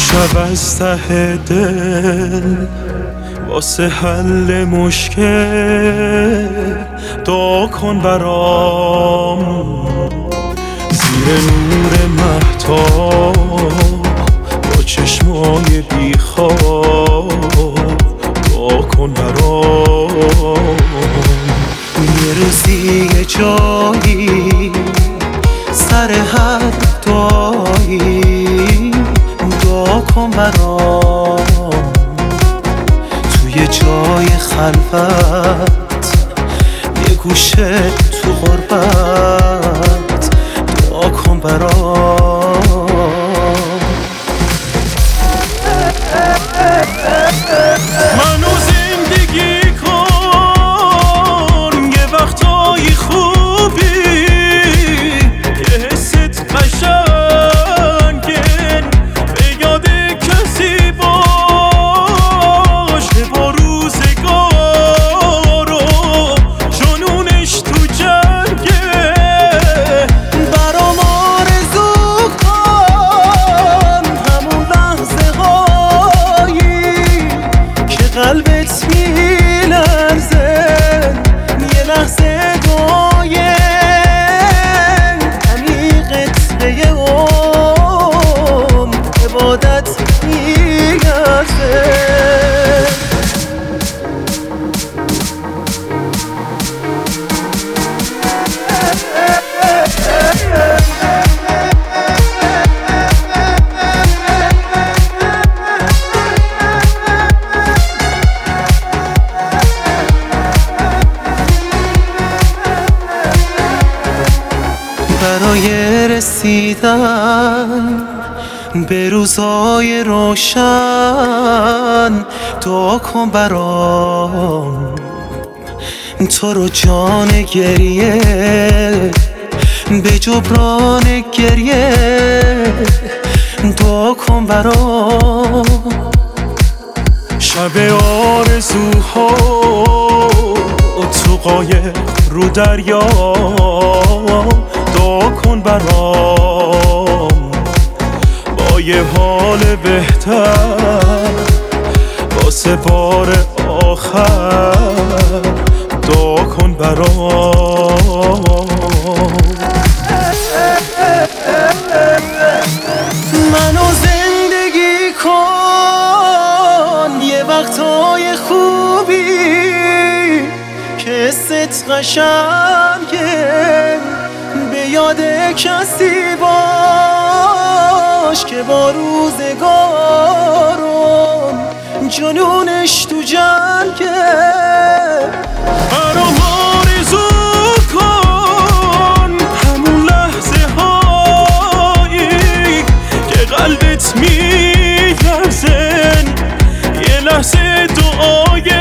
شب از ته دل واسه حل مشکل دعا کن برام. زیر نور مهتاب با چشمای بیخواب دعا کن برام. یه روزی یه جایی سر هر دعایی دعا کن برام. توی جای خلوت یه گوشه تو غربت دعا کن برام. منو زندگی کن یه وقتای خوبی که حست قشنگن به یاد کسی باشه با روزگارو جنونش تو جنگه. برام آرزو کن همون لحظه هایی که قلبت میلرزه، یه لحظه دعای عمیقت به یه عبادت میارزه. برای رسیدن به روزای روشن دعا کن برام. تو رو جان گریه به جبران گریه دعا کن برام. شب آرزوها تو قایق رو دریا دعا کن برام. با یه حال بهتر واسه بار آخر دعا کن برام. منو زندگی کن یه وقتای خوبی که حست قشنگه، به یاد کسی باش که با روزگارم جنونش تو جنگه. برام آرزو کن همون لحظه هایی که قلبت میلرزن، یه لحظه دعای